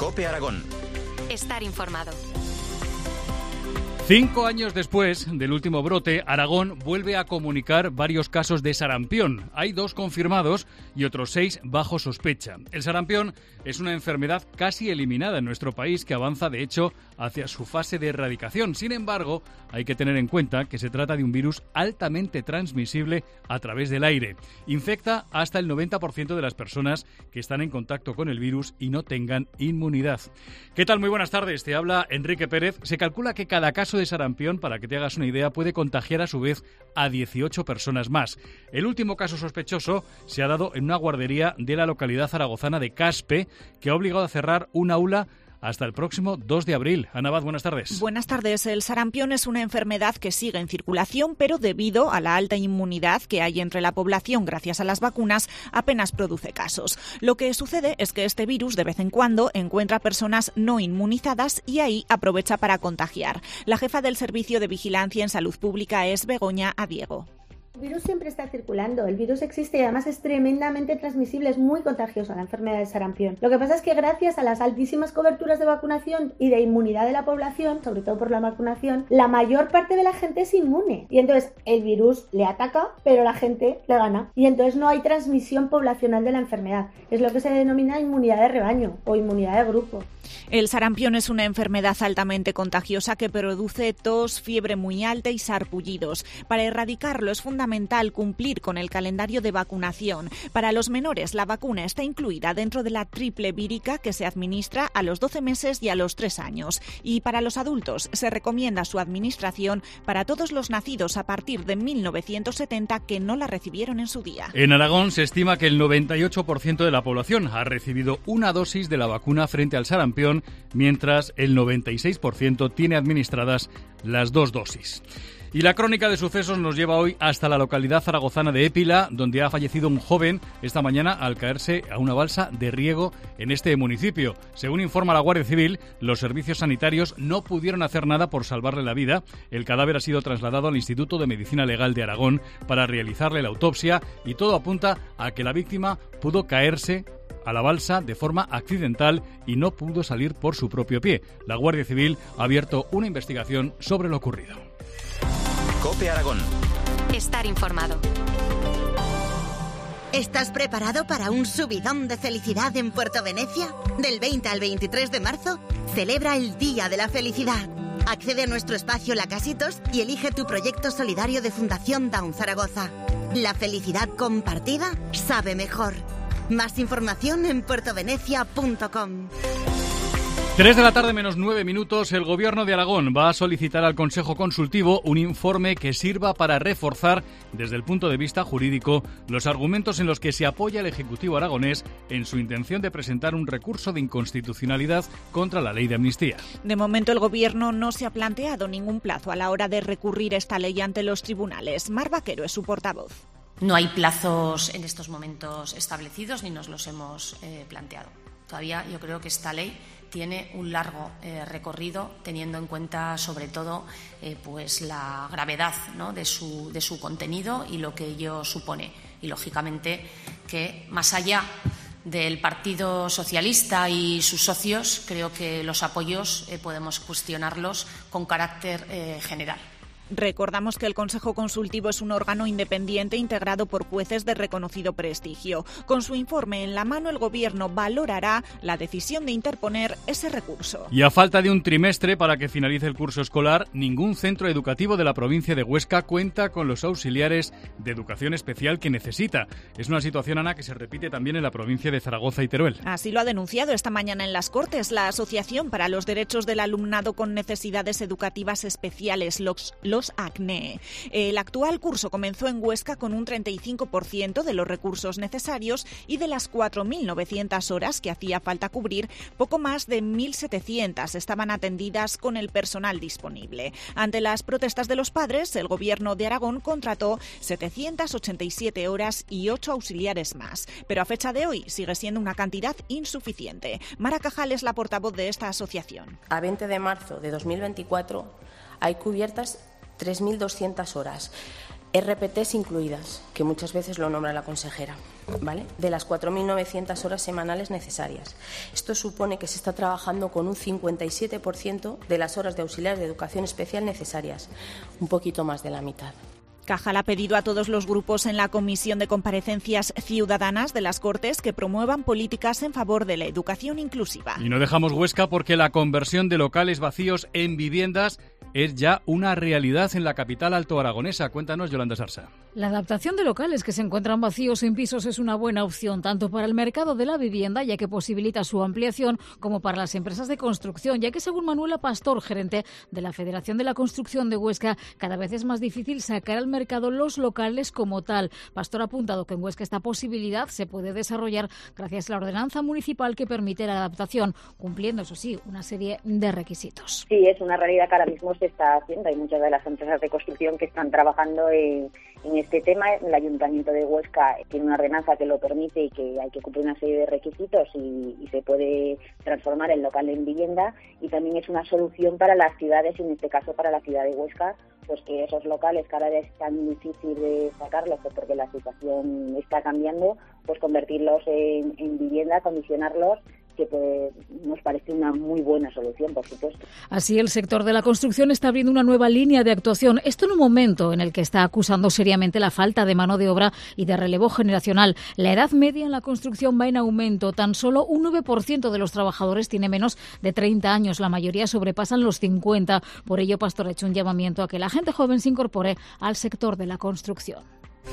COPE Aragón. Estar informado. 5 años después del último brote, Aragón vuelve a comunicar varios casos de sarampión. Hay 2 confirmados y otros 6 bajo sospecha. El sarampión es una enfermedad casi eliminada en nuestro país que avanza, de hecho, hacia su fase de erradicación. Sin embargo, hay que tener en cuenta que se trata de un virus altamente transmisible a través del aire. Infecta hasta el 90% de las personas que están en contacto con el virus y no tengan inmunidad. ¿Qué tal? Muy buenas tardes. Te habla Enrique Pérez. Se calcula que cada caso de sarampión, para que te hagas una idea, puede contagiar a su vez a 18 personas más. El último caso sospechoso se ha dado en una guardería de la localidad zaragozana de Caspe, que ha obligado a cerrar un aula hasta el próximo 2 de abril. Ana Abad, buenas tardes. Buenas tardes. El sarampión es una enfermedad que sigue en circulación, pero debido a la alta inmunidad que hay entre la población gracias a las vacunas, apenas produce casos. Lo que sucede es que este virus de vez en cuando encuentra personas no inmunizadas y ahí aprovecha para contagiar. La jefa del Servicio de Vigilancia en Salud Pública es Begoña Adiego. El virus siempre está circulando, el virus existe y además es tremendamente transmisible, es muy contagiosa la enfermedad de sarampión. Lo que pasa es que gracias a las altísimas coberturas de vacunación y de inmunidad de la población, sobre todo por la vacunación, la mayor parte de la gente es inmune y entonces el virus le ataca, pero la gente le gana y entonces no hay transmisión poblacional de la enfermedad. Es lo que se denomina inmunidad de rebaño o inmunidad de grupo. El sarampión es una enfermedad altamente contagiosa que produce tos, fiebre muy alta y sarpullidos. Para erradicarlo es fundamental cumplir con el calendario de vacunación. Para los menores, la vacuna está incluida dentro de la triple vírica que se administra a los 12 meses y a los 3 años. Y para los adultos se recomienda su administración para todos los nacidos a partir de 1970 que no la recibieron en su día. En Aragón se estima que el 98% de la población ha recibido una dosis de la vacuna frente al sarampión, mientras el 96% tiene administradas las 2 dosis. Y la crónica de sucesos nos lleva hoy hasta la localidad zaragozana de Épila, donde ha fallecido un joven esta mañana al caerse a una balsa de riego en este municipio. Según informa la Guardia Civil, los servicios sanitarios no pudieron hacer nada por salvarle la vida. El cadáver ha sido trasladado al Instituto de Medicina Legal de Aragón para realizarle la autopsia y todo apunta a que la víctima pudo caerse a la balsa de forma accidental y no pudo salir por su propio pie. La Guardia Civil ha abierto una investigación sobre lo ocurrido. COPE Aragón. Estar informado. ¿Estás preparado para un subidón de felicidad en Puerto Venecia? Del 20 al 23 de marzo, celebra el Día de la Felicidad. Accede a nuestro espacio La Casitos y elige tu proyecto solidario de Fundación Down Zaragoza. La felicidad compartida sabe mejor. Más información en puertovenecia.com. 3 de la tarde menos 9 minutos, el Gobierno de Aragón va a solicitar al Consejo Consultivo un informe que sirva para reforzar, desde el punto de vista jurídico, los argumentos en los que se apoya el Ejecutivo aragonés en su intención de presentar un recurso de inconstitucionalidad contra la ley de amnistía. De momento, el Gobierno no se ha planteado ningún plazo a la hora de recurrir esta ley ante los tribunales. Mar Vaquero es su portavoz. No hay plazos en estos momentos establecidos ni nos los hemos planteado. Todavía yo creo que esta ley tiene un largo recorrido, teniendo en cuenta sobre todo pues la gravedad, ¿no?, de su contenido y lo que ello supone. Y lógicamente que más allá del Partido Socialista y sus socios, creo que los apoyos podemos cuestionarlos con carácter general. Recordamos que el Consejo Consultivo es un órgano independiente integrado por jueces de reconocido prestigio. Con su informe en la mano, el Gobierno valorará la decisión de interponer ese recurso. Y a falta de un trimestre para que finalice el curso escolar, ningún centro educativo de la provincia de Huesca cuenta con los auxiliares de educación especial que necesita. Es una situación, Ana, que se repite también en la provincia de Zaragoza y Teruel. Así lo ha denunciado esta mañana en las Cortes la Asociación para los Derechos del Alumnado con Necesidades Educativas Especiales, los ACNE. El actual curso comenzó en Huesca con un 35% de los recursos necesarios y de las 4.900 horas que hacía falta cubrir, poco más de 1.700 estaban atendidas con el personal disponible. Ante las protestas de los padres, el Gobierno de Aragón contrató 787 horas y 8 auxiliares más, pero a fecha de hoy sigue siendo una cantidad insuficiente. Mara Cajal es la portavoz de esta asociación. A 20 de marzo de 2024 hay cubiertas 3.200 horas. RPTs incluidas, que muchas veces lo nombra la consejera, ¿vale? De las 4.900 horas semanales necesarias. Esto supone que se está trabajando con un 57% de las horas de auxiliares de educación especial necesarias, un poquito más de la mitad. Cajal ha pedido a todos los grupos en la Comisión de Comparecencias Ciudadanas de las Cortes que promuevan políticas en favor de la educación inclusiva. Y no dejamos Huesca porque la conversión de locales vacíos en viviendas es ya una realidad en la capital altoaragonesa. Cuéntanos, Yolanda Sarsa. La adaptación de locales que se encuentran vacíos en pisos es una buena opción tanto para el mercado de la vivienda, ya que posibilita su ampliación, como para las empresas de construcción, ya que según Manuela Pastor, gerente de la Federación de la Construcción de Huesca, cada vez es más difícil sacar al mercado los locales como tal. Pastor ha apuntado que en Huesca esta posibilidad se puede desarrollar gracias a la ordenanza municipal que permite la adaptación, cumpliendo, eso sí, una serie de requisitos. Sí, es una realidad que ahora mismo se está haciendo. Hay muchas de las empresas de construcción que están trabajando en este tema. El Ayuntamiento de Huesca tiene una ordenanza que lo permite y que hay que cumplir una serie de requisitos y se puede transformar el local en vivienda, y también es una solución para las ciudades, y en este caso para la ciudad de Huesca, pues que esos locales cada vez es tan difícil de sacarlos porque la situación está cambiando, pues convertirlos en vivienda, acondicionarlos, que nos parece una muy buena solución, por supuesto. Así, el sector de la construcción está abriendo una nueva línea de actuación. Esto en un momento en el que está acusando seriamente la falta de mano de obra y de relevo generacional. La edad media en la construcción va en aumento. Tan solo un 9% de los trabajadores tiene menos de 30 años. La mayoría sobrepasan los 50. Por ello, Pastor ha hecho un llamamiento a que la gente joven se incorpore al sector de la construcción.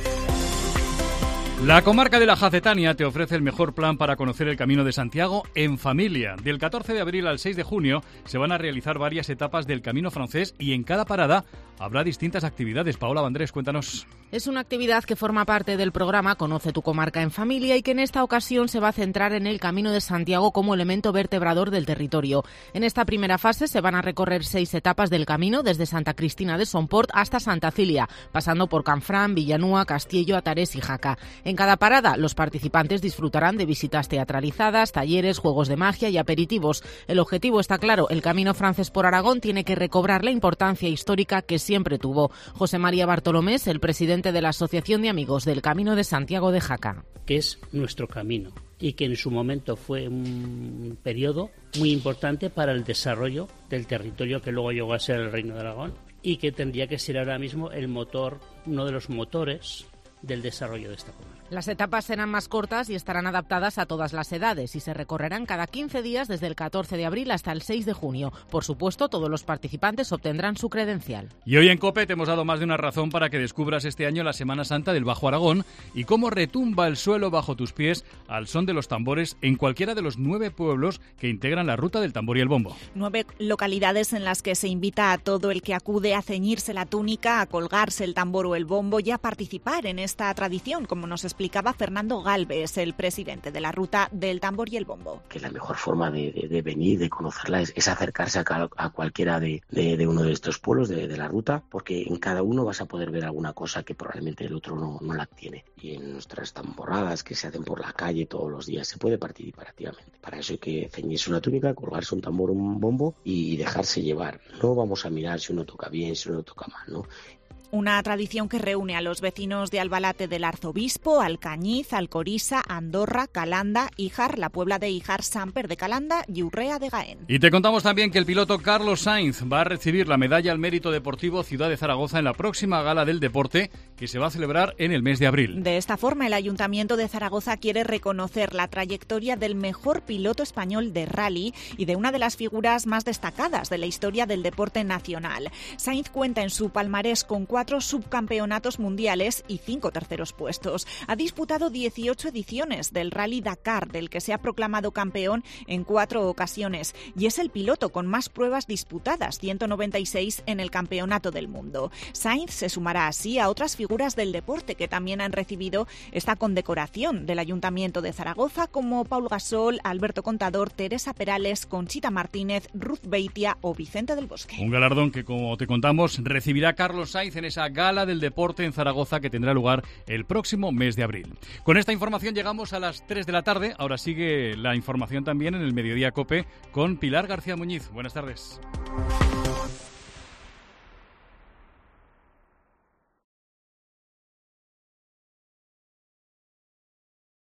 La comarca de la Jacetania te ofrece el mejor plan para conocer el Camino de Santiago en familia. Del 14 de abril al 6 de junio se van a realizar varias etapas del Camino francés y en cada parada habrá distintas actividades. Paola Vandrés, cuéntanos. Es una actividad que forma parte del programa Conoce tu comarca en familia y que en esta ocasión se va a centrar en el Camino de Santiago como elemento vertebrador del territorio. En esta primera fase se van a recorrer 6 etapas del camino, desde Santa Cristina de Somport hasta Santa Cilia, pasando por Canfrán, Villanúa, Castillo, Atarés y Jaca. En cada parada, los participantes disfrutarán de visitas teatralizadas, talleres, juegos de magia y aperitivos. El objetivo está claro: el Camino francés por Aragón tiene que recobrar la importancia histórica que siempre tuvo. José María Bartolomés, el presidente de la Asociación de Amigos del Camino de Santiago de Jaca. Que es nuestro camino y que en su momento fue un periodo muy importante para el desarrollo del territorio que luego llegó a ser el Reino de Aragón y que tendría que ser ahora mismo el motor, uno de los motores del desarrollo de esta comarca. Las etapas serán más cortas y estarán adaptadas a todas las edades y se recorrerán cada 15 días desde el 14 de abril hasta el 6 de junio. Por supuesto, todos los participantes obtendrán su credencial. Y hoy en COPE te hemos dado más de una razón para que descubras este año la Semana Santa del Bajo Aragón y cómo retumba el suelo bajo tus pies al son de los tambores en cualquiera de los 9 pueblos que integran la ruta del tambor y el bombo. 9 localidades en las que se invita a todo el que acude a ceñirse la túnica, a colgarse el tambor o el bombo y a participar en esta tradición, como nos explicaba Fernando Galvez, el presidente de la ruta del tambor y el bombo. Que la mejor forma de venir, de conocerla, es acercarse a cualquiera de uno de estos pueblos de la ruta, porque en cada uno vas a poder ver alguna cosa que probablemente el otro no la tiene. Y en nuestras tamborradas que se hacen por la calle todos los días se puede participar activamente. Para eso hay que ceñirse una túnica, colgarse un tambor o un bombo y dejarse llevar. No vamos a mirar si uno toca bien, si uno toca mal, ¿no? Una tradición que reúne a los vecinos de Albalate del Arzobispo, Alcañiz, Alcorisa, Andorra, Calanda, Híjar, la Puebla de Híjar, Samper de Calanda y Urrea de Gaén. Y te contamos también que el piloto Carlos Sainz va a recibir la medalla al mérito deportivo Ciudad de Zaragoza en la próxima gala del deporte que se va a celebrar en el mes de abril. De esta forma, el Ayuntamiento de Zaragoza quiere reconocer la trayectoria del mejor piloto español de rally y de una de las figuras más destacadas de la historia del deporte nacional. Sainz cuenta en su palmarés con 4 subcampeonatos mundiales y 5 terceros puestos. Ha disputado 18 ediciones del Rally Dakar, del que se ha proclamado campeón en 4 ocasiones, y es el piloto con más pruebas disputadas, 196 en el Campeonato del Mundo. Sainz se sumará así a otras figuras del deporte que también han recibido esta condecoración del Ayuntamiento de Zaragoza, como Paul Gasol, Alberto Contador, Teresa Perales, Conchita Martínez, Ruth Beitia o Vicente del Bosque. Un galardón que, como te contamos, recibirá Carlos Sainz en esa gala del deporte en Zaragoza que tendrá lugar el próximo mes de abril. Con esta información llegamos a las 3 de la tarde. Ahora sigue la información también en el Mediodía COPE con Pilar García Muñiz. Buenas tardes.